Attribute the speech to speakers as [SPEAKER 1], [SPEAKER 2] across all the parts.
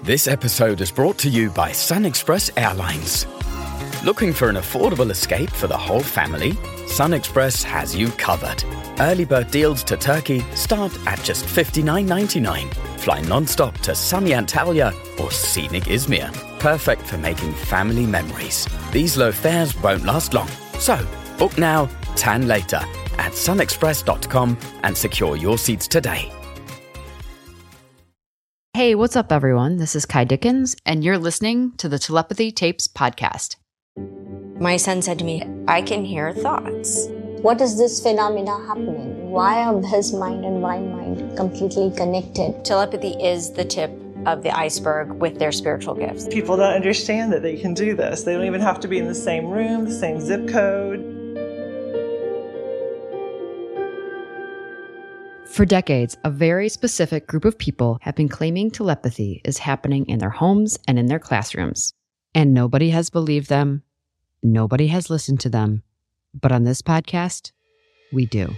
[SPEAKER 1] This episode is brought to you by SunExpress Airlines. Looking for an affordable escape for the whole family? SunExpress has you covered. Early bird deals to Turkey start at just $59.99. Fly non-stop to sunny Antalya or scenic Izmir. Perfect for making family memories. These low fares won't last long. So, book now, tan later at sunexpress.com and secure your seats today.
[SPEAKER 2] Hey, what's up, everyone? This is Kai Dickens, and you're listening to the Telepathy Tapes podcast.
[SPEAKER 3] My son said to me, I can hear thoughts.
[SPEAKER 4] What is this phenomena happening? Why are his mind and my mind completely connected?
[SPEAKER 3] Telepathy is the tip of the iceberg with their spiritual gifts.
[SPEAKER 5] People don't understand that they can do this. They don't even have to be in the same room, the same zip code.
[SPEAKER 2] For decades, a very specific group of people have been claiming telepathy is happening in their homes and in their classrooms. And nobody has believed them. Nobody has listened to them. But on this podcast, we do.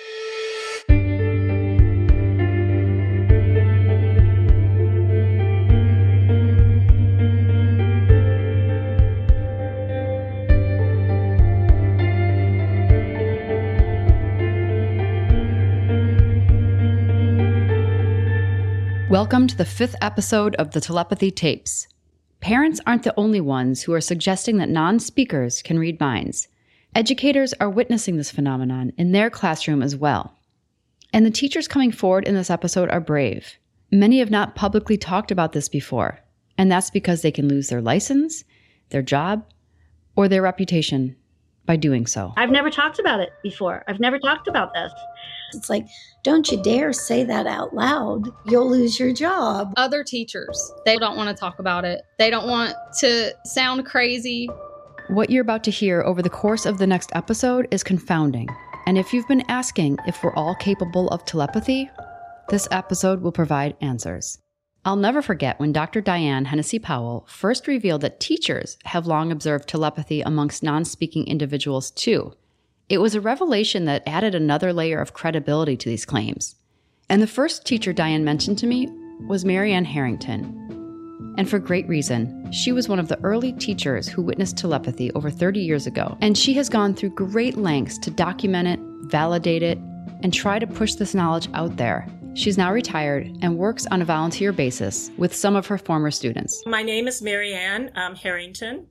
[SPEAKER 2] Welcome to the 5th episode of the Telepathy Tapes. Parents aren't the only ones who are suggesting that non-speakers can read minds. Educators are witnessing this phenomenon in their classroom as well. And the teachers coming forward in this episode are brave. Many have not publicly talked about this before, and that's because they can lose their license, their job, or their reputation by doing so.
[SPEAKER 6] I've never talked about it before. I've never talked about this.
[SPEAKER 7] It's like, don't you dare say that out loud. You'll lose your job.
[SPEAKER 8] Other teachers, they don't want to talk about it. They don't want to sound crazy.
[SPEAKER 2] What you're about to hear over the course of the next episode is confounding. And if you've been asking if we're all capable of telepathy, this episode will provide answers. I'll never forget when Dr. Diane Hennessy Powell first revealed that teachers have long observed telepathy amongst non-speaking individuals too. It was a revelation that added another layer of credibility to these claims. And the first teacher Diane mentioned to me was Marianne Harrington. And for great reason. She was one of the early teachers who witnessed telepathy over 30 years ago. And she has gone through great lengths to document it, validate it, and try to push this knowledge out there. She's now retired and works on a volunteer basis with some of her former students.
[SPEAKER 9] My name is Marianne Harrington.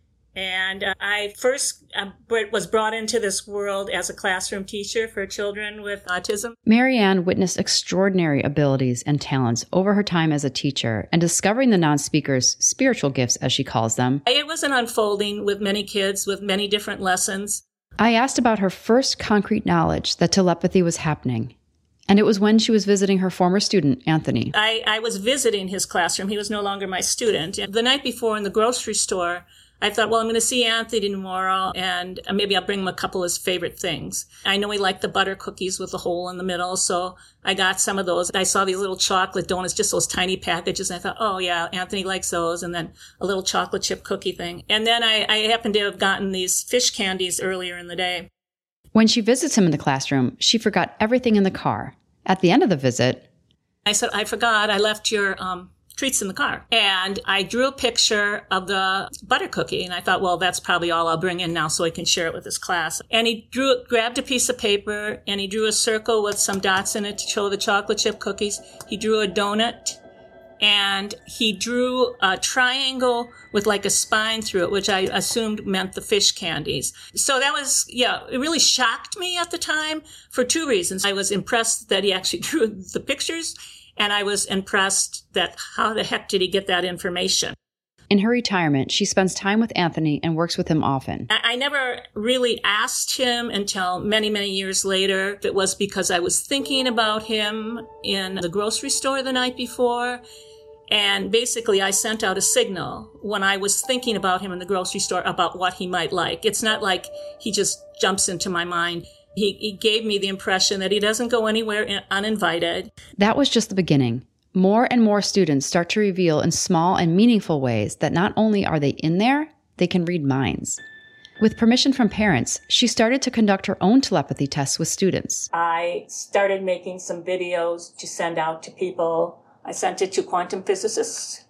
[SPEAKER 9] And I first was brought into this world as a classroom teacher for children with autism.
[SPEAKER 2] Marianne witnessed extraordinary abilities and talents over her time as a teacher and discovering the non-speakers' spiritual gifts, as she calls them.
[SPEAKER 9] It was an unfolding with many kids with many different lessons.
[SPEAKER 2] I asked about her first concrete knowledge that telepathy was happening. And it was when she was visiting her former student, Anthony.
[SPEAKER 9] I was visiting his classroom. He was no longer my student. And the night before in the grocery store, I thought, well, I'm going to see Anthony tomorrow, and maybe I'll bring him a couple of his favorite things. I know he liked the butter cookies with the hole in the middle, so I got some of those. I saw these little chocolate donuts, just those tiny packages, and I thought, oh, yeah, Anthony likes those, and then a little chocolate chip cookie thing. And then I happened to have gotten these fish candies earlier in the day.
[SPEAKER 2] When she visits him in the classroom, she forgot everything in the car. At the end of the visit,
[SPEAKER 9] I said, I forgot, I left your treats in the car. And I drew a picture of the butter cookie, and I thought, well, that's probably all I'll bring in now so I can share it with his class. And he grabbed a piece of paper, and he drew a circle with some dots in it to show the chocolate chip cookies. He drew a donut, and he drew a triangle with like a spine through it, which I assumed meant the fish candies. So that was, it really shocked me at the time for two reasons. I was impressed that he actually drew the pictures, and I was impressed that how the heck did he get that information?
[SPEAKER 2] In her retirement, she spends time with Anthony and works with him often.
[SPEAKER 9] I never really asked him until many, many years later if it was because I was thinking about him in the grocery store the night before. And basically, I sent out a signal when I was thinking about him in the grocery store about what he might like. It's not like he just jumps into my mind. He gave me the impression that he doesn't go anywhere uninvited.
[SPEAKER 2] That was just the beginning. More and more students start to reveal in small and meaningful ways that not only are they in there, they can read minds. With permission from parents, she started to conduct her own telepathy tests with students.
[SPEAKER 9] I started making some videos to send out to people. I sent it to quantum physicists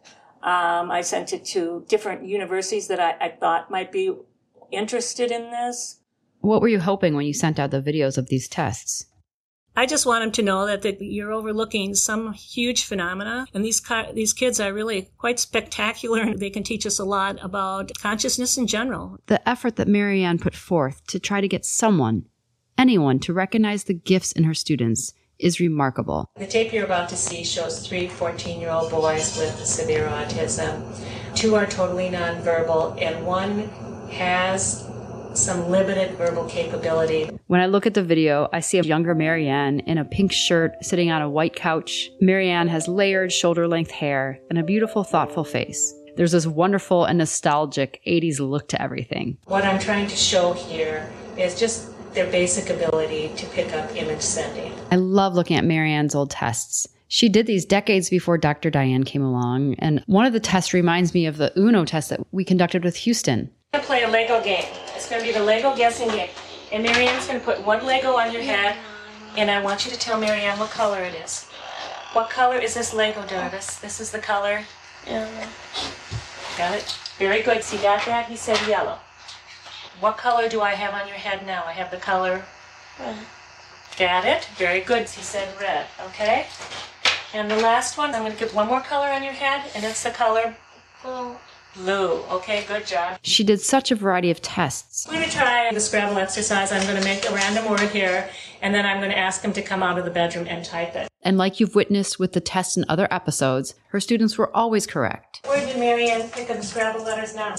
[SPEAKER 9] I sent it to different universities that I thought might be interested in this.
[SPEAKER 2] What were you hoping when you sent out the videos of these tests?
[SPEAKER 9] I just want them to know that you're overlooking some huge phenomena, and these kids are really quite spectacular, and they can teach us a lot about consciousness in general.
[SPEAKER 2] The effort that Marianne put forth to try to get anyone, to recognize the gifts in her students is remarkable.
[SPEAKER 9] The tape you're about to see shows 3 14-year-old boys with severe autism. 2 are totally nonverbal, and 1 has some limited verbal capability.
[SPEAKER 2] When I look at the video, I see a younger Marianne in a pink shirt sitting on a white couch. Marianne has layered shoulder-length hair and a beautiful, thoughtful face. There's this wonderful and nostalgic 80s look to everything.
[SPEAKER 9] What I'm trying to show here is just their basic ability to pick up image sending.
[SPEAKER 2] I love looking at Marianne's old tests. She did these decades before Dr. Diane came along, and one of the tests reminds me of the UNO test that we conducted with Houston.
[SPEAKER 9] I'm going to play a Lego game. It's going to be the Lego guessing game. And Marianne's going to put 1 Lego on your head, and I want you to tell Marianne what color it is. What color is this Lego, Jarvis? This is the color? Yellow. Got it? Very good. See, got that? He said yellow. What color do I have on your head now? I have the color red. Got it? Very good. He said red. Okay? And the last one, I'm going to give 1 more color on your head, and it's the color blue. Blue. Okay, good job.
[SPEAKER 2] She did such a variety of tests.
[SPEAKER 9] We're going to try the Scrabble exercise. I'm going to make a random word here, and then I'm going to ask him to come out of the bedroom and type it.
[SPEAKER 2] And like you've witnessed with the tests in other episodes, her students were always correct.
[SPEAKER 9] Where did Marianne pick up the Scrabble letters now?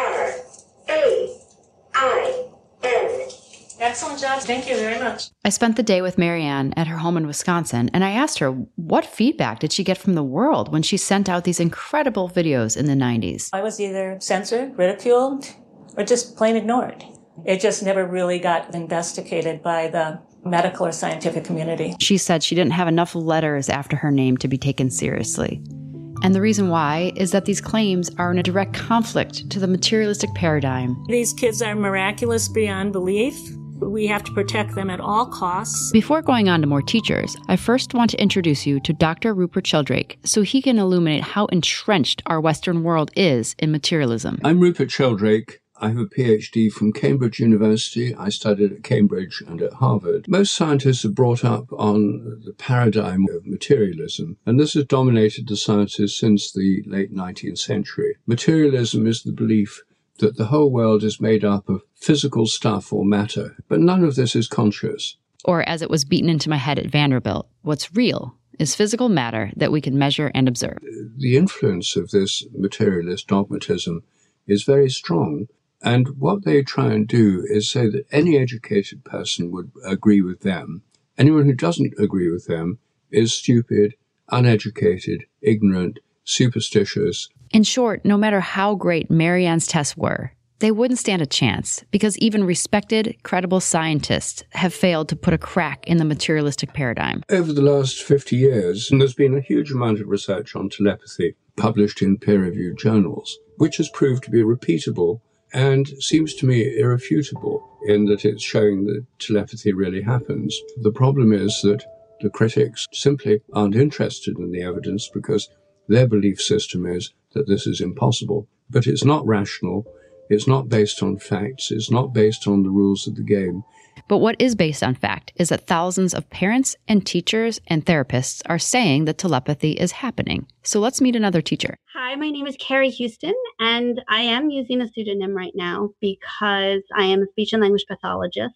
[SPEAKER 9] R-A-I-N. Excellent job. Thank you very much.
[SPEAKER 2] I spent the day with Marianne at her home in Wisconsin, and I asked her what feedback did she get from the world when she sent out these incredible videos in the 90s.
[SPEAKER 9] I was either censored, ridiculed, or just plain ignored. It just never really got investigated by the medical or scientific community.
[SPEAKER 2] She said she didn't have enough letters after her name to be taken seriously. And the reason why is that these claims are in a direct conflict to the materialistic paradigm.
[SPEAKER 9] These kids are miraculous beyond belief. We have to protect them at all costs.
[SPEAKER 2] Before going on to more teachers, I first want to introduce you to Dr. Rupert Sheldrake so he can illuminate how entrenched our Western world is in materialism.
[SPEAKER 10] I'm Rupert Sheldrake. I have a PhD from Cambridge University. I studied at Cambridge and at Harvard. Most scientists are brought up on the paradigm of materialism, and this has dominated the sciences since the late 19th century. Materialism is the belief that the whole world is made up of physical stuff or matter, but none of this is conscious.
[SPEAKER 2] Or as it was beaten into my head at Vanderbilt, what's real is physical matter that we can measure and observe.
[SPEAKER 10] The influence of this materialist dogmatism is very strong, and what they try and do is say that any educated person would agree with them. Anyone who doesn't agree with them is stupid, uneducated, ignorant, superstitious.
[SPEAKER 2] In short, no matter how great Marianne's tests were, they wouldn't stand a chance because even respected, credible scientists have failed to put a crack in the materialistic paradigm.
[SPEAKER 10] Over the last 50 years, there's been a huge amount of research on telepathy published in peer-reviewed journals, which has proved to be repeatable and seems to me irrefutable in that it's showing that telepathy really happens. The problem is that the critics simply aren't interested in the evidence because their belief system is that this is impossible. But it's not rational, it's not based on facts, it's not based on the rules of the game.
[SPEAKER 2] But what is based on fact is that thousands of parents and teachers and therapists are saying that telepathy is happening. So let's meet another teacher.
[SPEAKER 6] Hi, my name is Carrie Houston, and I am using a pseudonym right now because I am a speech and language pathologist.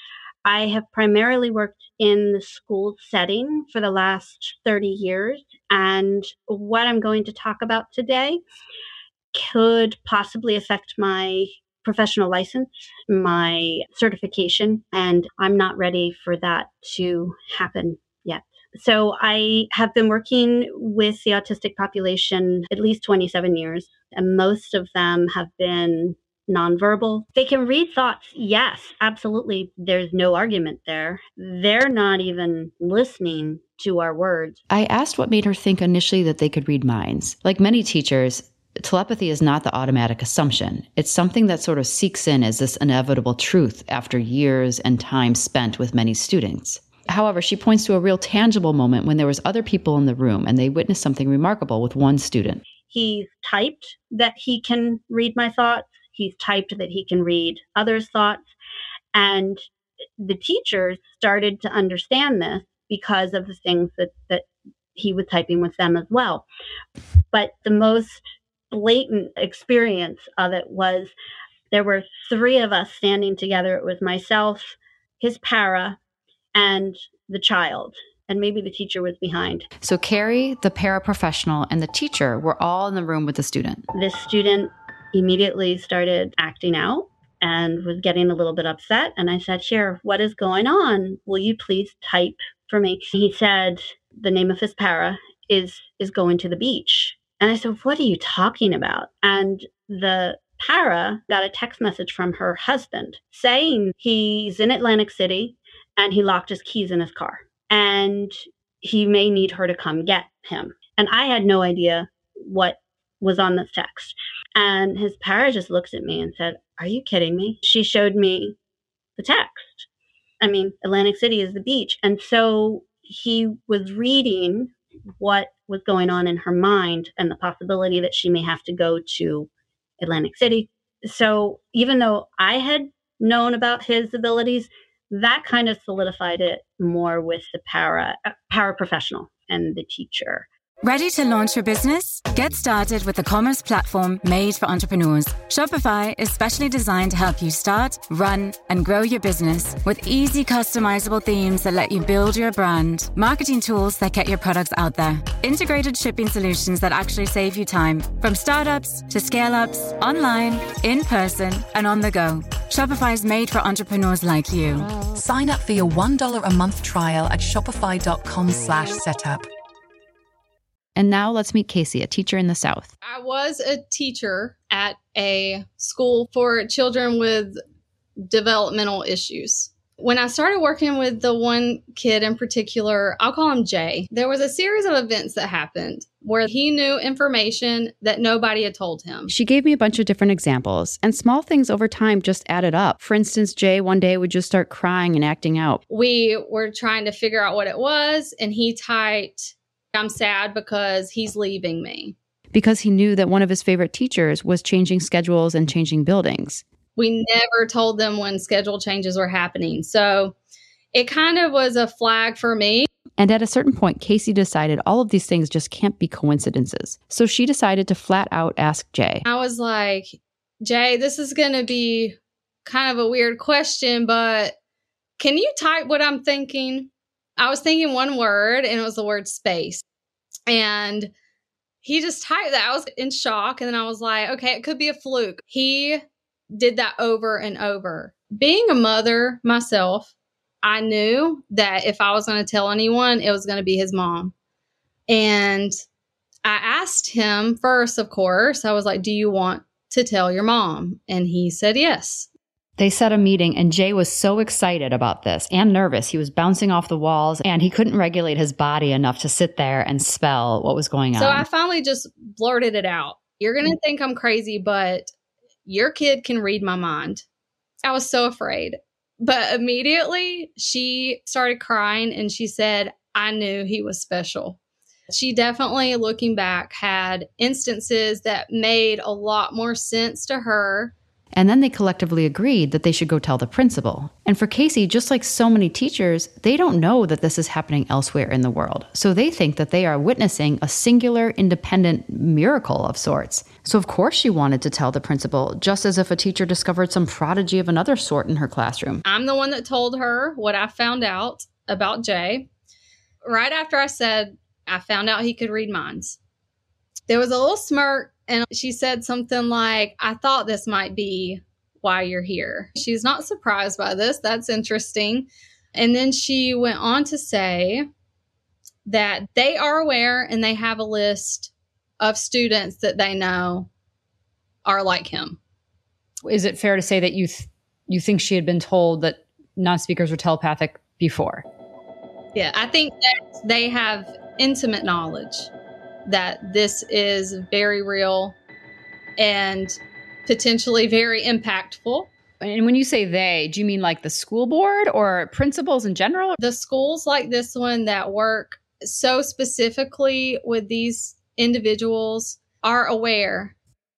[SPEAKER 6] I have primarily worked in the school setting for the last 30 years, and what I'm going to talk about today could possibly affect my professional license, my certification, and I'm not ready for that to happen yet. So I have been working with the autistic population at least 27 years, and most of them have been nonverbal. They can read thoughts. Yes, absolutely. There's no argument there. They're not even listening to our words.
[SPEAKER 2] I asked what made her think initially that they could read minds. Like many teachers, telepathy is not the automatic assumption. It's something that sort of seeks in as this inevitable truth after years and time spent with many students. However, she points to a real tangible moment when there was other people in the room and they witnessed something remarkable with one student.
[SPEAKER 6] He's typed that he can read my thoughts. He's typed that he can read others' thoughts. And the teachers started to understand this because of the things that he was typing with them as well. But the most blatant experience of it was there were 3 of us standing together. It was myself, his para, and the child. And maybe the teacher was behind.
[SPEAKER 2] So Carrie, the paraprofessional, and the teacher were all in the room with the student.
[SPEAKER 6] This student immediately started acting out and was getting a little bit upset. And I said, "Here, what is going on? Will you please type for me?" He said the name of his para is going to the beach. And I said, "What are you talking about?" And the para got a text message from her husband saying he's in Atlantic City and he locked his keys in his car and he may need her to come get him. And I had no idea what was on this text. And his para just looks at me and said, "Are you kidding me?" She showed me the text. I mean, Atlantic City is the beach. And so he was reading what was going on in her mind and the possibility that she may have to go to Atlantic City. So even though I had known about his abilities, that kind of solidified it more with the paraprofessional and the teacher.
[SPEAKER 11] Ready to launch your business? Get started with the commerce platform made for entrepreneurs. Shopify is specially designed to help you start, run, and grow your business with easy customizable themes that let you build your brand, marketing tools that get your products out there, integrated shipping solutions that actually save you time, from startups to scale-ups, online, in person, and on the go. Shopify is made for entrepreneurs like you.
[SPEAKER 12] Sign up for your $1 a month trial at shopify.com/setup.
[SPEAKER 2] And now let's meet Casey, a teacher in the South.
[SPEAKER 8] I was a teacher at a school for children with developmental issues. When I started working with the one kid in particular, I'll call him Jay, there was a series of events that happened where he knew information that nobody had told him.
[SPEAKER 2] She gave me a bunch of different examples, and small things over time just added up. For instance, Jay one day would just start crying and acting out.
[SPEAKER 8] We were trying to figure out what it was, and he typed, "I'm sad because he's leaving me."
[SPEAKER 2] Because he knew that one of his favorite teachers was changing schedules and changing buildings.
[SPEAKER 8] We never told them when schedule changes were happening. So it kind of was a flag for me.
[SPEAKER 2] And at a certain point, Casey decided all of these things just can't be coincidences. So she decided to flat out ask Jay.
[SPEAKER 8] I was like, "Jay, this is going to be kind of a weird question, but can you type what I'm thinking?" I was thinking one word, and it was the word space. And he just typed that. I was in shock. And then I was like, okay, it could be a fluke. He did that over and over. Being a mother myself, I knew that if I was going to tell anyone, it was going to be his mom. And I asked him first, of course, I was like, "Do you want to tell your mom?" And he said yes.
[SPEAKER 2] They set a meeting, and Jay was so excited about this and nervous. He was bouncing off the walls, and he couldn't regulate his body enough to sit there and spell what was going on.
[SPEAKER 8] So I finally just blurted it out. "You're going to think I'm crazy, but your kid can read my mind." I was so afraid. But immediately she started crying, and she said, "I knew he was special." She definitely, looking back, had instances that made a lot more sense to her.
[SPEAKER 2] And then they collectively agreed that they should go tell the principal. And for Casey, just like so many teachers, they don't know that this is happening elsewhere in the world. So they think that they are witnessing a singular, independent miracle of sorts. So of course she wanted to tell the principal, just as if a teacher discovered some prodigy of another sort in her classroom.
[SPEAKER 8] I'm the one that told her what I found out about Jay. Right after I said I found out he could read minds, there was a little smirk. And she said something like, "I thought this might be why you're here." She's not surprised by this. That's interesting. And then she went on to say that they are aware and they have a list of students that they know are like him.
[SPEAKER 2] Is it fair to say that you think she had been told that non-speakers were telepathic before?
[SPEAKER 8] Yeah, I think that they have intimate knowledge that this is very real and potentially very impactful.
[SPEAKER 2] And when you say they, do you mean like the school board or principals in general?
[SPEAKER 8] The schools like this one that work so specifically with these individuals are aware.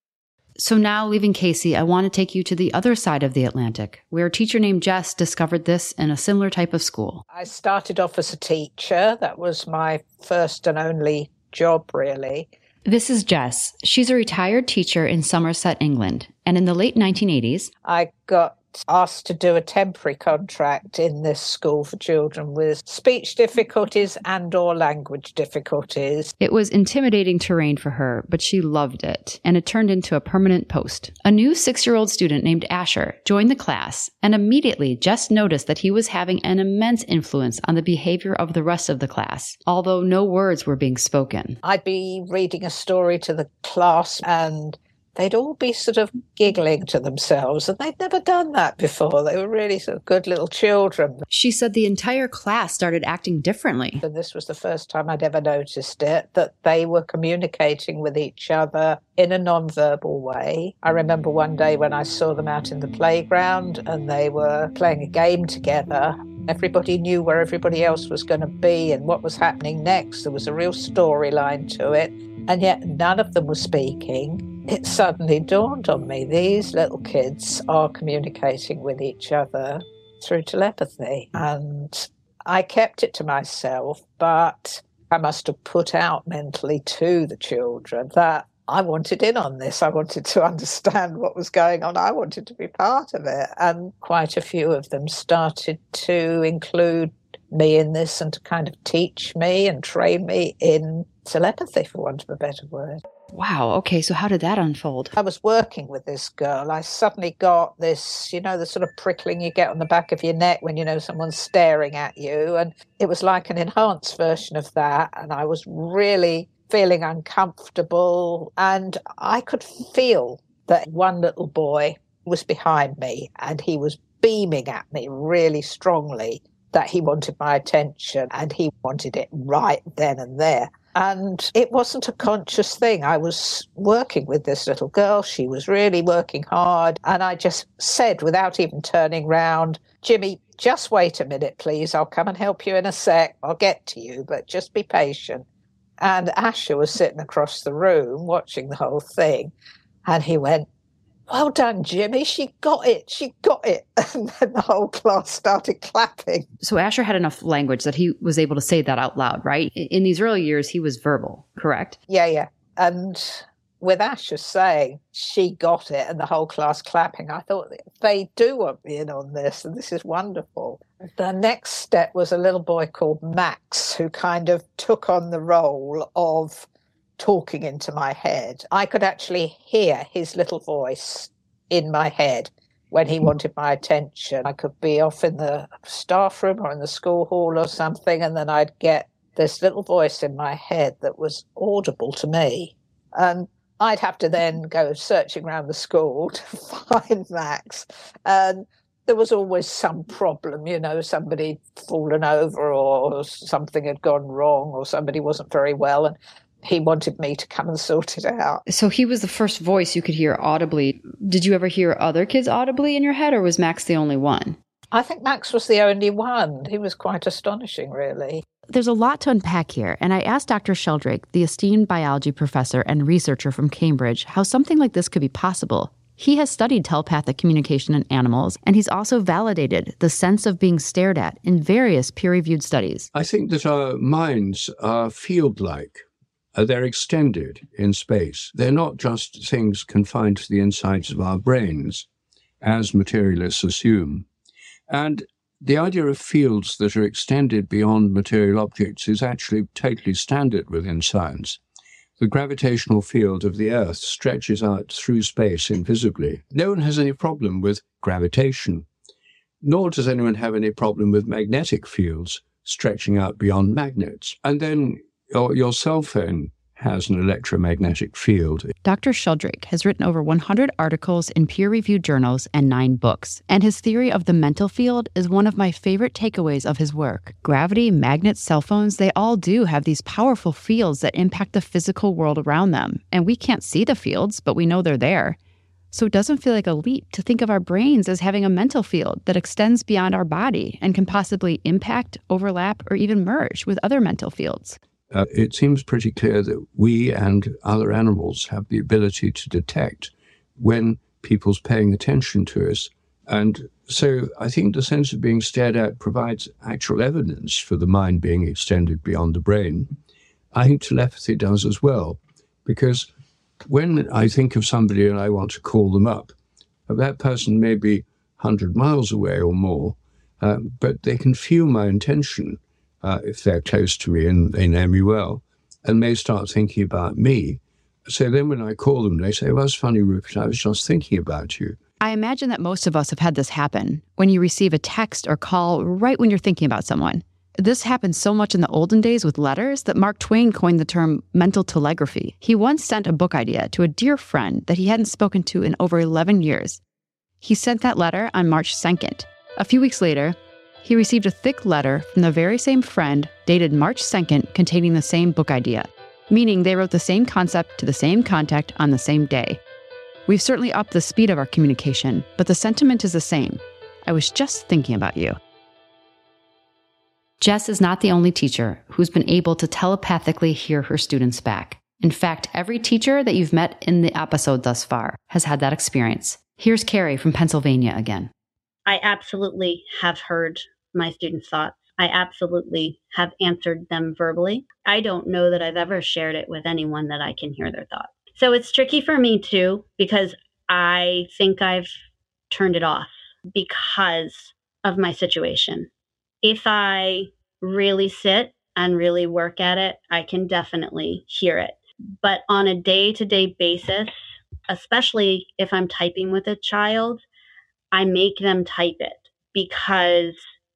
[SPEAKER 2] So now, leaving Casey, I want to take you to the other side of the Atlantic, where a teacher named Jess discovered this in a similar type of school.
[SPEAKER 13] I started off as a teacher. That was my first and only job, really.
[SPEAKER 2] This is Jess. She's a retired teacher in Somerset, England. And in the late 1980s,
[SPEAKER 13] I got asked to do a temporary contract in this school for children with speech difficulties and or language difficulties.
[SPEAKER 2] It was intimidating terrain for her, but she loved it, and it turned into a permanent post. A new 6-year-old student named Asher joined the class, and immediately Jess noticed that he was having an immense influence on the behavior of the rest of the class, although no words were being spoken.
[SPEAKER 13] I'd be reading a story to the class and they'd all be sort of giggling to themselves, and they'd never done that before. They were really sort of good little children.
[SPEAKER 2] She said the entire class started acting differently.
[SPEAKER 13] And this was the first time I'd ever noticed it, that they were communicating with each other in a non-verbal way. I remember one day when I saw them out in the playground and they were playing a game together. Everybody knew where everybody else was going to be and what was happening next. There was a real storyline to it, and yet none of them were speaking. It suddenly dawned on me, these little kids are communicating with each other through telepathy. And I kept it to myself, but I must have put out mentally to the children that I wanted in on this. I wanted to understand what was going on. I wanted to be part of it. And quite a few of them started to include me in this and to kind of teach me and train me in telepathy, for want of a better word.
[SPEAKER 2] Wow. Okay. So how did that unfold?
[SPEAKER 13] I was working with this girl. I suddenly got this, the sort of prickling you get on the back of your neck when, someone's staring at you. And it was like an enhanced version of that. And I was really feeling uncomfortable. And I could feel that one little boy was behind me and he was beaming at me really strongly that he wanted my attention and he wanted it right then and there. And it wasn't a conscious thing. I was working with this little girl. She was really working hard. And I just said, without even turning round, Jimmy, just wait a minute, please. I'll come and help you in a sec. I'll get to you, but just be patient. And Asher was sitting across the room watching the whole thing. And he went, well done, Jimmy. She got it. She got it. And then the whole class started clapping.
[SPEAKER 2] So Asher had enough language that he was able to say that out loud, right? In these early years, he was verbal, correct?
[SPEAKER 13] Yeah. And with Asher saying she got it and the whole class clapping, I thought they do want me in on this, and this is wonderful. The next step was a little boy called Max, who kind of took on the role of talking into my head. I could actually hear his little voice in my head when he wanted my attention. I could be off in the staff room or in the school hall or something, and then I'd get this little voice in my head that was audible to me. And I'd have to then go searching around the school to find Max. And there was always some problem, somebody had fallen over or something had gone wrong or somebody wasn't very well. And he wanted me to come and sort it out.
[SPEAKER 2] So he was the first voice you could hear audibly. Did you ever hear other kids audibly in your head, or was Max the only one?
[SPEAKER 13] I think Max was the only one. He was quite astonishing, really.
[SPEAKER 2] There's a lot to unpack here, and I asked Dr. Sheldrake, the esteemed biology professor and researcher from Cambridge, how something like this could be possible. He has studied telepathic communication in animals, and he's also validated the sense of being stared at in various peer-reviewed studies.
[SPEAKER 10] I think that our minds are field-like. They're extended in space. They're not just things confined to the insides of our brains, as materialists assume. And the idea of fields that are extended beyond material objects is actually totally standard within science. The gravitational field of the Earth stretches out through space invisibly. No one has any problem with gravitation, nor does anyone have any problem with magnetic fields stretching out beyond magnets. And then your cell phone has an electromagnetic field.
[SPEAKER 2] Dr. Sheldrake has written over 100 articles in peer-reviewed journals and 9 books, and his theory of the mental field is one of my favorite takeaways of his work. Gravity, magnets, cell phones, they all do have these powerful fields that impact the physical world around them, and we can't see the fields, but we know they're there. So it doesn't feel like a leap to think of our brains as having a mental field that extends beyond our body and can possibly impact, overlap, or even merge with other mental fields.
[SPEAKER 10] it seems pretty clear that we and other animals have the ability to detect when people's paying attention to us. And so I think the sense of being stared at provides actual evidence for the mind being extended beyond the brain. I think telepathy does as well, because when I think of somebody and I want to call them up, that person may be 100 miles away or more, but they can feel my intention if they're close to me and they know me well, and may start thinking about me. So then when I call them, they say, well, it's funny, Rupert, I was just thinking about you.
[SPEAKER 2] I imagine that most of us have had this happen when you receive a text or call right when you're thinking about someone. This happened so much in the olden days with letters that Mark Twain coined the term mental telegraphy. He once sent a book idea to a dear friend that he hadn't spoken to in over 11 years. He sent that letter on March 2nd. A few weeks later, he received a thick letter from the very same friend dated March 2nd containing the same book idea, meaning they wrote the same concept to the same contact on the same day. We've certainly upped the speed of our communication, but the sentiment is the same. I was just thinking about you. Jess is not the only teacher who's been able to telepathically hear her students back. In fact, every teacher that you've met in the episode thus far has had that experience. Here's Carrie from Pennsylvania again.
[SPEAKER 6] I absolutely have heard my students' thoughts. I absolutely have answered them verbally. I don't know that I've ever shared it with anyone that I can hear their thoughts. So it's tricky for me too, because I think I've turned it off because of my situation. If I really sit and really work at it, I can definitely hear it. But on a day-to-day basis, especially if I'm typing with a child, I make them type it because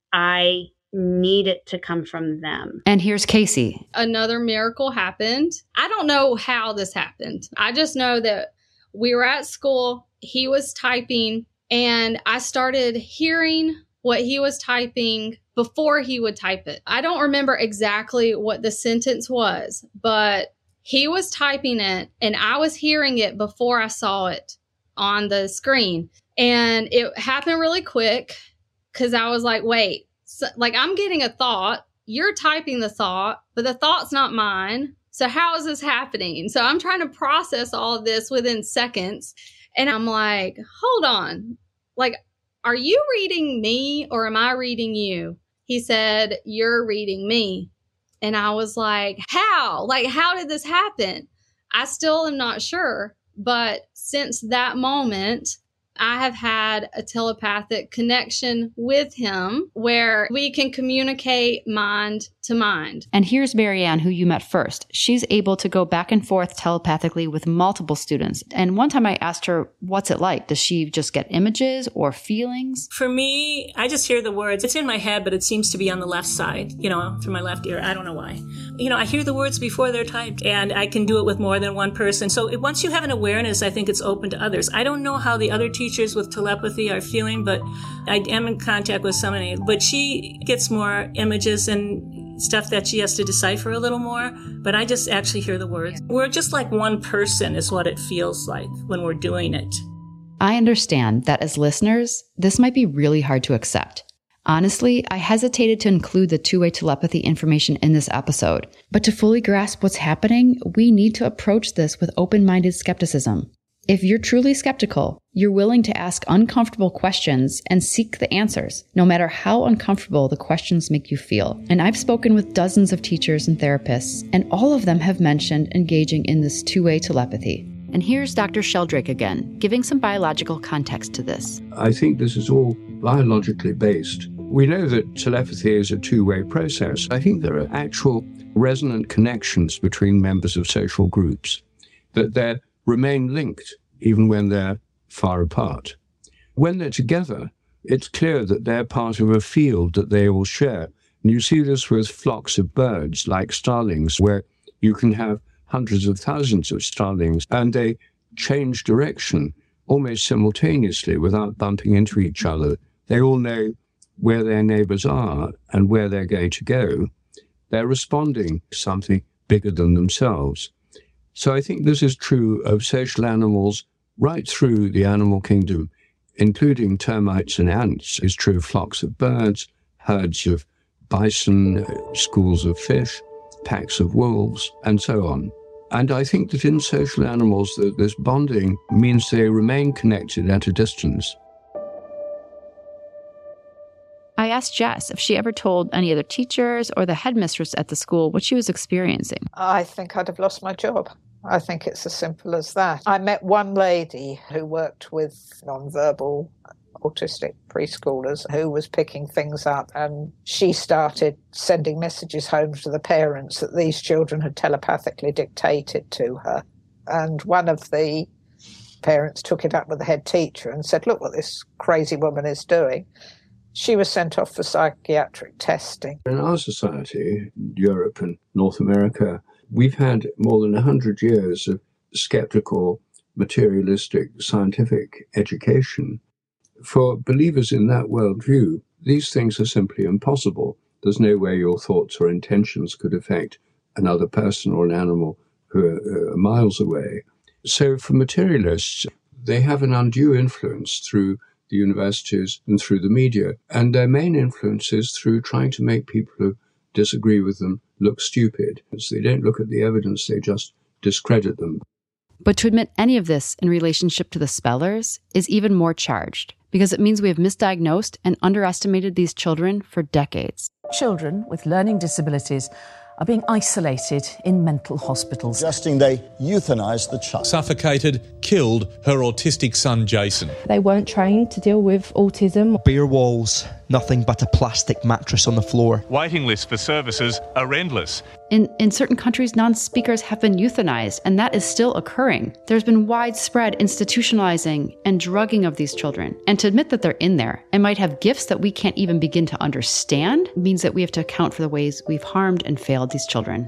[SPEAKER 6] I need it to come from them.
[SPEAKER 2] And here's Casey.
[SPEAKER 8] Another miracle happened. I don't know how this happened. I just know that we were at school, he was typing, and I started hearing what he was typing before he would type it. I don't remember exactly what the sentence was, but he was typing it and I was hearing it before I saw it on the screen. And it happened really quick because I was like, wait, so, like I'm getting a thought, you're typing the thought, but the thought's not mine. So how is this happening? So I'm trying to process all of this within seconds. And I'm like, hold on, like, are you reading me or am I reading you? He said, you're reading me. And I was like, how? Like, how did this happen? I still am not sure. But since that moment, I have had a telepathic connection with him where we can communicate mind to mind.
[SPEAKER 2] And here's Marianne, who you met first. She's able to go back and forth telepathically with multiple students. And one time I asked her, what's it like? Does she just get images or feelings?
[SPEAKER 9] For me, I just hear the words. It's in my head, but it seems to be on the left side, through my left ear. I don't know why. I hear the words before they're typed, and I can do it with more than one person. So once you have an awareness, I think it's open to others. I don't know how the other teachers with telepathy are feeling, but I am in contact with somebody. But she gets more images and stuff that she has to decipher a little more, but I just actually hear the words. We're just like one person is what it feels like when we're doing it.
[SPEAKER 2] I understand that as listeners, this might be really hard to accept. Honestly, I hesitated to include the two-way telepathy information in this episode, but to fully grasp what's happening, we need to approach this with open-minded skepticism. If you're truly skeptical, you're willing to ask uncomfortable questions and seek the answers, no matter how uncomfortable the questions make you feel. And I've spoken with dozens of teachers and therapists, and all of them have mentioned engaging in this two-way telepathy. And here's Dr. Sheldrake again, giving some biological context to this.
[SPEAKER 10] I think this is all biologically based. We know that telepathy is a two-way process. I think there are actual resonant connections between members of social groups, that they remain linked even when they're far apart. When they're together, it's clear that they're part of a field that they all share. And you see this with flocks of birds like starlings, where you can have hundreds of thousands of starlings and they change direction almost simultaneously without bumping into each other. They all know where their neighbors are and where they're going to go. They're responding to something bigger than themselves. So I think this is true of social animals right through the animal kingdom, including termites and ants. It's true of flocks of birds, herds of bison, schools of fish. packs of wolves, and so on. And I think that in social animals, this bonding means they remain connected at a distance.
[SPEAKER 2] I asked Jess if she ever told any other teachers or the headmistress at the school what she was experiencing.
[SPEAKER 13] I think I'd have lost my job. I think it's as simple as that. I met one lady who worked with nonverbal autistic preschoolers who was picking things up, and she started sending messages home to the parents that these children had telepathically dictated to her. And one of the parents took it up with the head teacher and said, look what this crazy woman is doing. She was sent off for psychiatric testing.
[SPEAKER 10] In our society, Europe and North America, we've had more than 100 years of skeptical, materialistic, scientific education. For believers in that worldview, these things are simply impossible. There's no way your thoughts or intentions could affect another person or an animal who are miles away. So for materialists, they have an undue influence through the universities and through the media. And their main influence is through trying to make people who disagree with them look stupid. So they don't look at the evidence, they just discredit them.
[SPEAKER 2] But to admit any of this in relationship to the spellers is even more charged, because it means we have misdiagnosed and underestimated these children for decades.
[SPEAKER 14] Children with learning disabilities are being isolated in mental hospitals.
[SPEAKER 15] Suggesting they euthanized the child.
[SPEAKER 16] Suffocated, killed her autistic son, Jason.
[SPEAKER 17] They weren't trained to deal with autism.
[SPEAKER 18] Bare walls, nothing but a plastic mattress on the floor.
[SPEAKER 19] Waiting lists for services are endless.
[SPEAKER 2] In certain countries, non-speakers have been euthanized, and that is still occurring. There's been widespread institutionalizing and drugging of these children. And to admit that they're in there and might have gifts that we can't even begin to understand means that we have to account for the ways we've harmed and failed these children.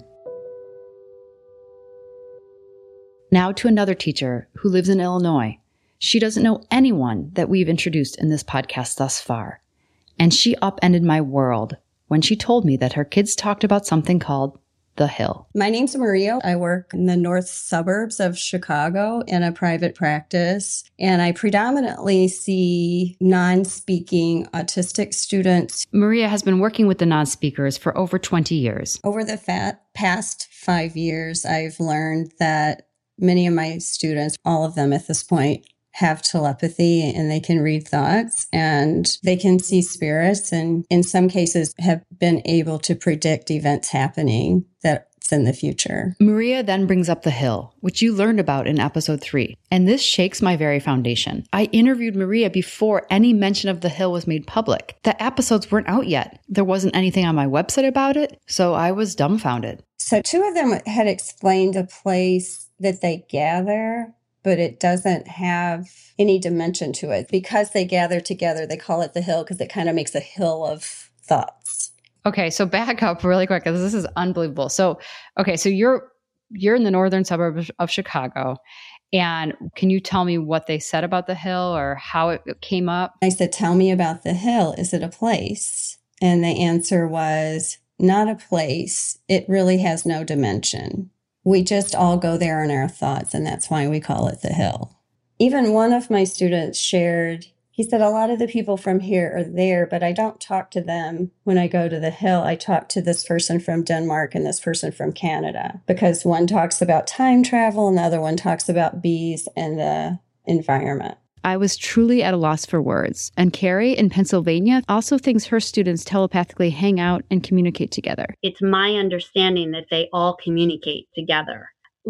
[SPEAKER 2] Now to another teacher who lives in Illinois. She doesn't know anyone that we've introduced in this podcast thus far. And she upended my world when she told me that her kids talked about something called The Hill.
[SPEAKER 20] My name's Maria. I work in the north suburbs of Chicago in a private practice, and I predominantly see non-speaking autistic students.
[SPEAKER 2] Maria has been working with the non-speakers for over 20 years.
[SPEAKER 20] Over the past 5 years, I've learned that many of my students, all of them at this point, have telepathy and they can read thoughts and they can see spirits, and in some cases have been able to predict events happening that's in the future.
[SPEAKER 2] Maria then brings up The Hill, which you learned about in episode 3. And this shakes my very foundation. I interviewed Maria before any mention of The Hill was made public. The episodes weren't out yet. There wasn't anything on my website about it, so I was dumbfounded.
[SPEAKER 20] So 2 of them had explained a place that they gather, but it doesn't have any dimension to it. Because they gather together, they call it The Hill because it kind of makes a hill of thoughts.
[SPEAKER 2] Okay, so back up really quick because this is unbelievable. So you're in the northern suburbs of Chicago, and can you tell me what they said about The Hill or how it came up?
[SPEAKER 20] I said, tell me about The Hill. Is it a place? And the answer was, not a place. It really has no dimension. We just all go there in our thoughts, and that's why we call it The Hill. Even one of my students shared, he said, a lot of the people from here are there, but I don't talk to them when I go to The Hill. I talk to this person from Denmark and this person from Canada, because one talks about time travel and the other one talks about bees and the environment.
[SPEAKER 2] I was truly at a loss for words. And Carrie in Pennsylvania also thinks her students telepathically hang out and communicate together.
[SPEAKER 6] It's my understanding that they all communicate together.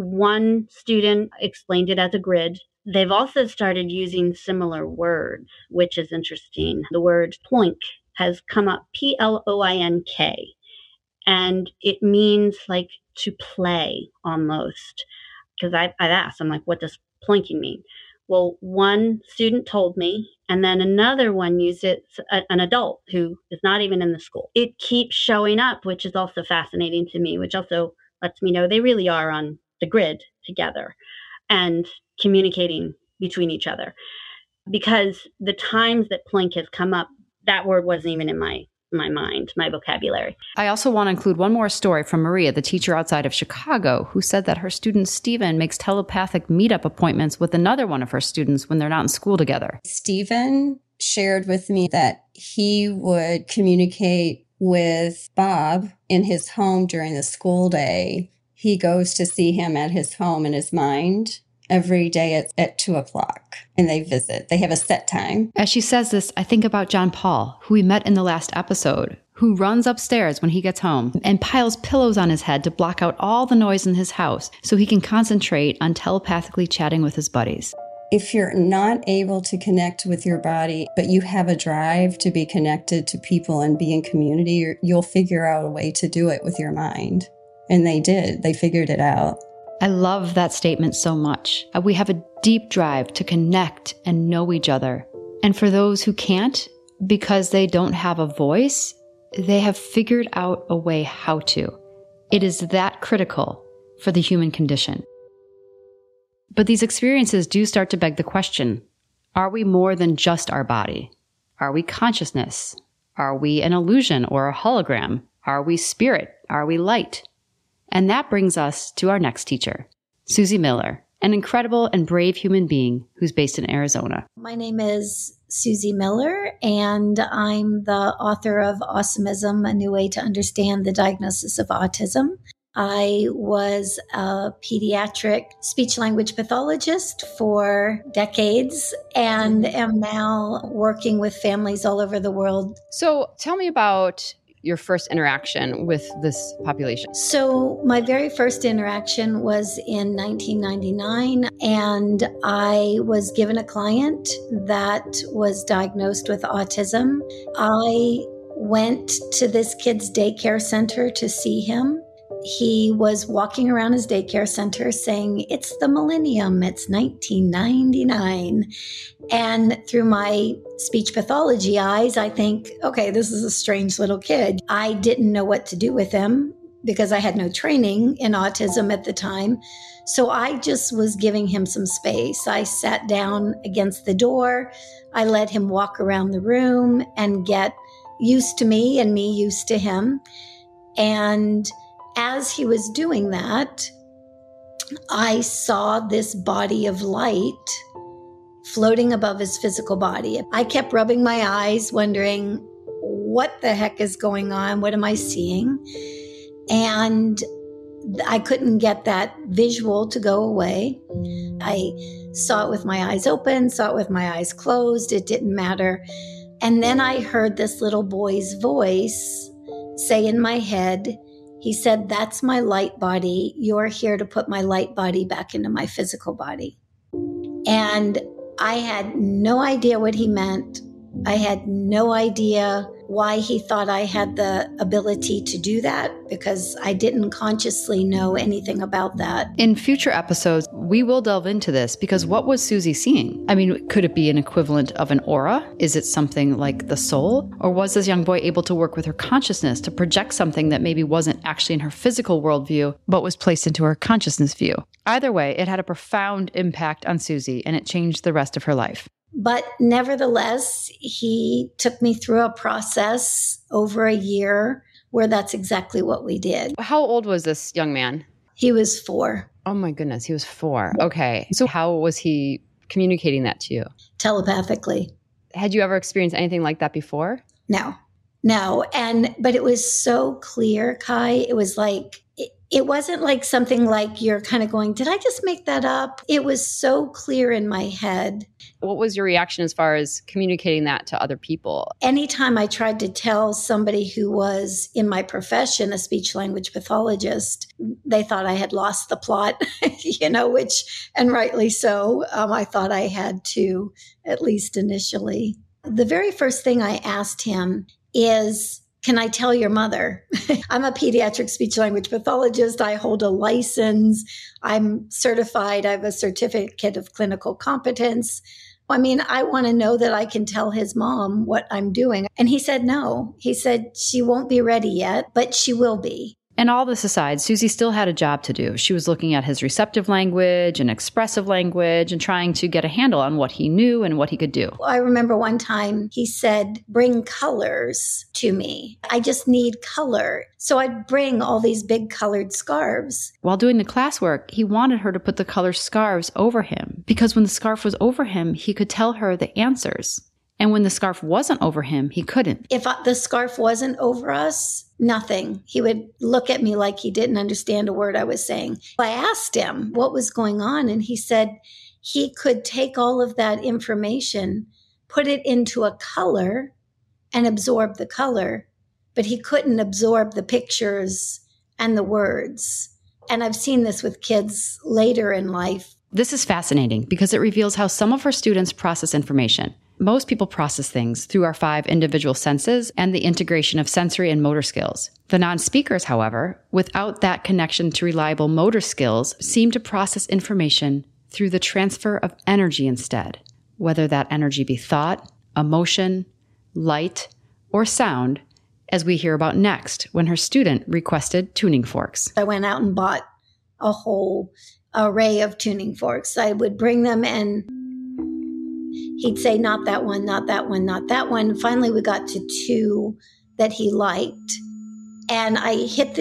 [SPEAKER 6] One student explained it as a grid. They've also started using similar words, which is interesting. The word ploink has come up, P-L-O-I-N-K, and it means like to play almost. Because I've asked, I'm like, what does ploinking mean? Well, one student told me, and then another one used it, an adult who is not even in the school. It keeps showing up, which is also fascinating to me, which also lets me know they really are on the grid together and communicating between each other. Because the times that plink has come up, that word wasn't even in my mind, my vocabulary.
[SPEAKER 2] I also want to include one more story from Maria, the teacher outside of Chicago, who said that her student Stephen makes telepathic meetup appointments with another one of her students when they're not in school together.
[SPEAKER 20] Stephen shared with me that he would communicate with Bob in his home during the school day. He goes to see him at his home in his mind every day at 2:00, and they visit. They have a set time.
[SPEAKER 2] As she says this, I think about John Paul, who we met in the last episode, who runs upstairs when he gets home and piles pillows on his head to block out all the noise in his house so he can concentrate on telepathically chatting with his buddies.
[SPEAKER 20] If you're not able to connect with your body, but you have a drive to be connected to people and be in community, you'll figure out a way to do it with your mind. And they did. They figured it out.
[SPEAKER 2] I love that statement so much. We have a deep drive to connect and know each other. And for those who can't, because they don't have a voice, they have figured out a way how to. It is that critical for the human condition. But these experiences do start to beg the question, are we more than just our body? Are we consciousness? Are we an illusion or a hologram? Are we spirit? Are we light? And that brings us to our next teacher, Susie Miller, an incredible and brave human being who's based in Arizona.
[SPEAKER 7] My name is Susie Miller, and I'm the author of Awesomeism, A New Way to Understand the Diagnosis of Autism. I was a pediatric speech-language pathologist for decades and am now working with families all over the world.
[SPEAKER 2] So tell me about your first interaction with this population.
[SPEAKER 7] So my very first interaction was in 1999, and I was given a client that was diagnosed with autism. I went to this kid's daycare center to see him. He was walking around his daycare center saying, "It's the millennium, it's 1999. And through my speech pathology eyes, I think, okay, this is a strange little kid. I didn't know what to do with him because I had no training in autism at the time. So I just was giving him some space. I sat down against the door. I let him walk around the room and get used to me and me used to him. And as he was doing that, I saw this body of light floating above his physical body. I kept rubbing my eyes, wondering, what the heck is going on? What am I seeing? And I couldn't get that visual to go away. I saw it with my eyes open, saw it with my eyes closed. It didn't matter. And then I heard this little boy's voice say in my head, he said, "That's my light body. You're here to put my light body back into my physical body." And I had no idea what he meant. I had no idea why he thought I had the ability to do that, because I didn't consciously know anything about that.
[SPEAKER 2] In future episodes, we will delve into this, because what was Susie seeing? I mean, could it be an equivalent of an aura? Is it something like the soul? Or was this young boy able to work with her consciousness to project something that maybe wasn't actually in her physical worldview, but was placed into her consciousness view? Either way, it had a profound impact on Susie, and it changed the rest of her life.
[SPEAKER 7] But nevertheless, he took me through a process over a year where that's exactly what we did.
[SPEAKER 2] How old was this young man?
[SPEAKER 7] He was 4.
[SPEAKER 2] Oh my goodness, he was 4. Okay. So how was he communicating that to you?
[SPEAKER 7] Telepathically.
[SPEAKER 2] Had you ever experienced anything like that before?
[SPEAKER 7] No. But it was so clear, Kai. It was like, it wasn't like something like you're kind of going, did I just make that up? It was so clear in my head.
[SPEAKER 2] What was your reaction as far as communicating that to other people? Anytime
[SPEAKER 7] I tried to tell somebody who was in my profession, a speech language pathologist, they thought I had lost the plot, and rightly so. I thought I had to, at least initially. The very first thing I asked him is, can I tell your mother? I'm a pediatric speech language pathologist. I hold a license. I'm certified. I have a certificate of clinical competence. I mean, I want to know that I can tell his mom what I'm doing. And he said no. He said she won't be ready yet, but she will be.
[SPEAKER 2] And all this aside, Susie still had a job to do. She was looking at his receptive language and expressive language and trying to get a handle on what he knew and what he could do.
[SPEAKER 7] I remember one time he said, bring colors to me. I just need color. So I'd bring all these big colored scarves.
[SPEAKER 2] While doing the classwork, he wanted her to put the colored scarves over him, because when the scarf was over him, he could tell her the answers. And when the scarf wasn't over him, he couldn't.
[SPEAKER 7] If the scarf wasn't over us, nothing. He would look at me like he didn't understand a word I was saying. I asked him what was going on, and he said he could take all of that information, put it into a color, and absorb the color, but he couldn't absorb the pictures and the words. And I've seen this with kids later in life.
[SPEAKER 2] This is fascinating because it reveals how some of her students process information. Most people process things through our 5 individual senses and the integration of sensory and motor skills. The non-speakers, however, without that connection to reliable motor skills, seem to process information through the transfer of energy instead, whether that energy be thought, emotion, light, or sound, as we hear about next when her student requested tuning forks.
[SPEAKER 7] I went out and bought a whole array of tuning forks. I would bring them and he'd say, not that one, not that one, not that one. Finally, we got to 2 that he liked. And I hit the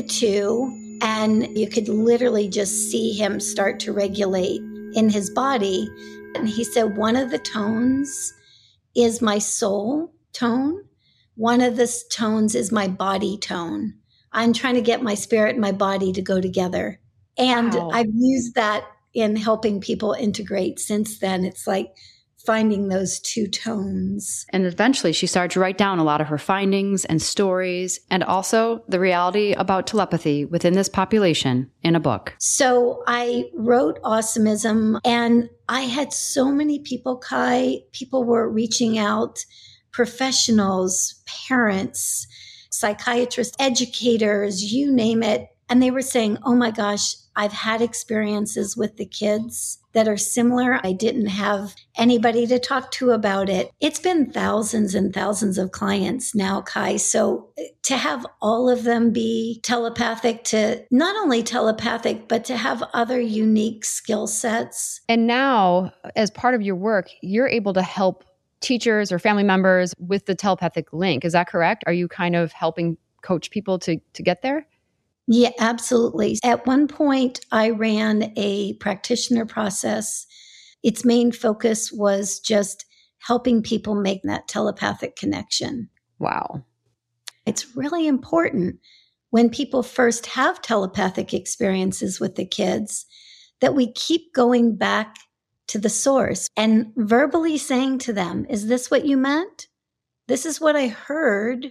[SPEAKER 7] 2, and you could literally just see him start to regulate in his body. And he said, one of the tones is my soul tone. One of the tones is my body tone. I'm trying to get my spirit and my body to go together. And wow. I've used that in helping people integrate since then. It's like finding those 2 tones.
[SPEAKER 2] And eventually she started to write down a lot of her findings and stories, and also the reality about telepathy within this population in a book.
[SPEAKER 7] So I wrote Awesomism, and I had so many people, Kai. People were reaching out, professionals, parents, psychiatrists, educators, you name it. And they were saying, oh my gosh, I've had experiences with the kids that are similar. I didn't have anybody to talk to about it. It's been thousands and thousands of clients now, Kai. So to have all of them be telepathic, to not only telepathic, but to have other unique skill sets.
[SPEAKER 2] And now, as part of your work, you're able to help teachers or family members with the telepathic link. Is that correct? Are you kind of helping coach people to get there?
[SPEAKER 7] Yeah, absolutely. At one point, I ran a practitioner process. Its main focus was just helping people make that telepathic connection.
[SPEAKER 2] Wow.
[SPEAKER 7] It's really important when people first have telepathic experiences with the kids that we keep going back to the source and verbally saying to them, is this what you meant? This is what I heard.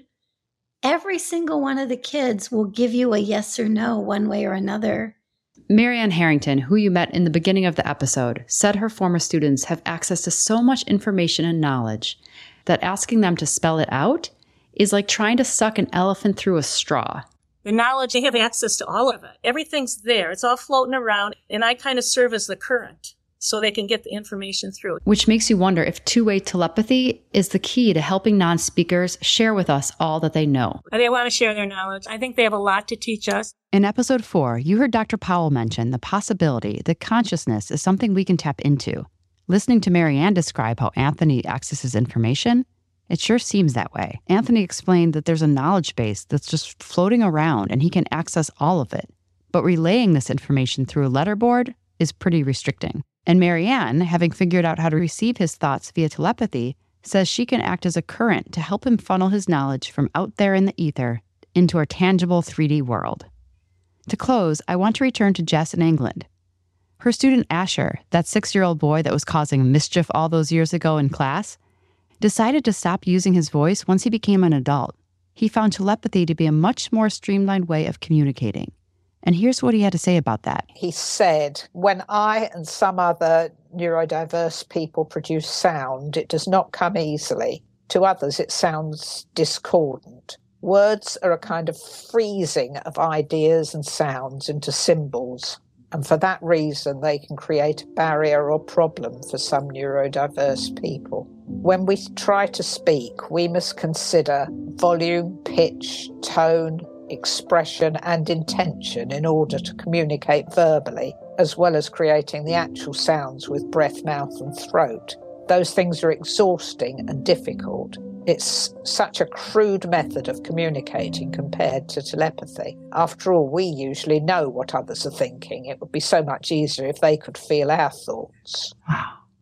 [SPEAKER 7] Every single one of the kids will give you a yes or no one way or another.
[SPEAKER 2] Marianne Harrington, who you met in the beginning of the episode, said her former students have access to so much information and knowledge that asking them to spell it out is like trying to suck an elephant through a straw.
[SPEAKER 9] The knowledge, they have access to all of it. Everything's there. It's all floating around, and I kind of serve as the current so they can get the information through.
[SPEAKER 2] Which makes you wonder if two-way telepathy is the key to helping non-speakers share with us all that they know.
[SPEAKER 9] They want to share their knowledge. I think they have a lot to teach us.
[SPEAKER 2] In episode 4, you heard Dr. Powell mention the possibility that consciousness is something we can tap into. Listening to Marianne describe how Anthony accesses information, it sure seems that way. Anthony explained that there's a knowledge base that's just floating around and he can access all of it. But relaying this information through a letterboard is pretty restricting. And Marianne, having figured out how to receive his thoughts via telepathy, says she can act as a current to help him funnel his knowledge from out there in the ether into our tangible 3D world. To close, I want to return to Jess in England. Her student Asher, that 6-year-old boy that was causing mischief all those years ago in class, decided to stop using his voice once he became an adult. He found telepathy to be a much more streamlined way of communicating. And here's what he had to say about that.
[SPEAKER 13] He said, when I and some other neurodiverse people produce sound, it does not come easily. To others, it sounds discordant. Words are a kind of freezing of ideas and sounds into symbols. And for that reason, they can create a barrier or problem for some neurodiverse people. When we try to speak, we must consider volume, pitch, tone, expression and intention in order to communicate verbally, as well as creating the actual sounds with breath, mouth and throat. Those things are exhausting and difficult. It's such a crude method of communicating compared to telepathy. After all, we usually know what others are thinking. It would be so much easier if they could feel our thoughts.
[SPEAKER 2] Wow.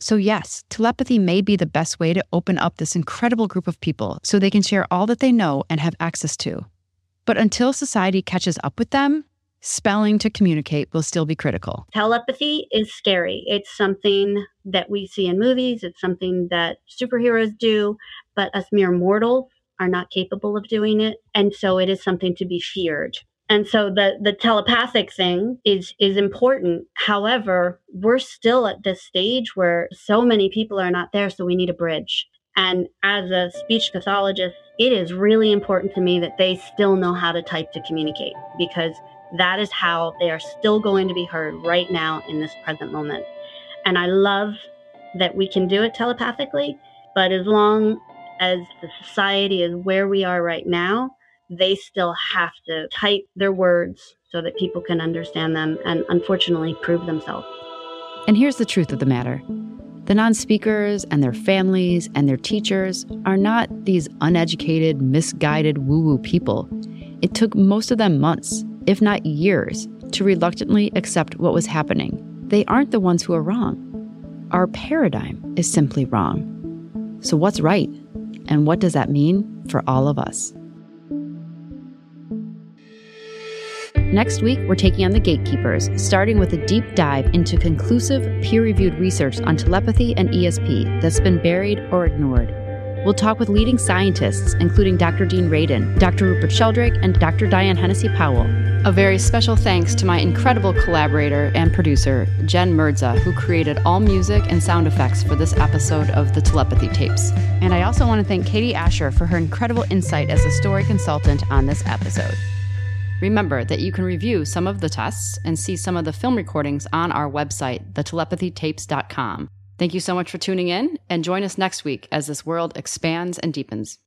[SPEAKER 2] So yes, telepathy may be the best way to open up this incredible group of people so they can share all that they know and have access to. But until society catches up with them, spelling to communicate will still be critical.
[SPEAKER 6] Telepathy is scary. It's something that we see in movies. It's something that superheroes do, but us mere mortals are not capable of doing it. And so it is something to be feared. And so the telepathic thing is important. However, we're still at this stage where so many people are not there, so we need a bridge. And as a speech pathologist, it is really important to me that they still know how to type to communicate, because that is how they are still going to be heard right now in this present moment. And I love that we can do it telepathically, but as long as the society is where we are right now, they still have to type their words so that people can understand them and unfortunately prove themselves.
[SPEAKER 2] And here's the truth of the matter. The non-speakers and their families and their teachers are not these uneducated, misguided woo-woo people. It took most of them months, if not years, to reluctantly accept what was happening. They aren't the ones who are wrong. Our paradigm is simply wrong. So what's right? And what does that mean for all of us? Next week, we're taking on the gatekeepers, starting with a deep dive into conclusive, peer-reviewed research on telepathy and ESP that's been buried or ignored. We'll talk with leading scientists, including Dr. Dean Radin, Dr. Rupert Sheldrake, and Dr. Diane Hennessy Powell. A very special thanks to my incredible collaborator and producer, Jen Mirza, who created all music and sound effects for this episode of the Telepathy Tapes. And I also want to thank Katie Asher for her incredible insight as a story consultant on this episode. Remember that you can review some of the tests and see some of the film recordings on our website, thetelepathytapes.com. Thank you so much for tuning in, and join us next week as this world expands and deepens.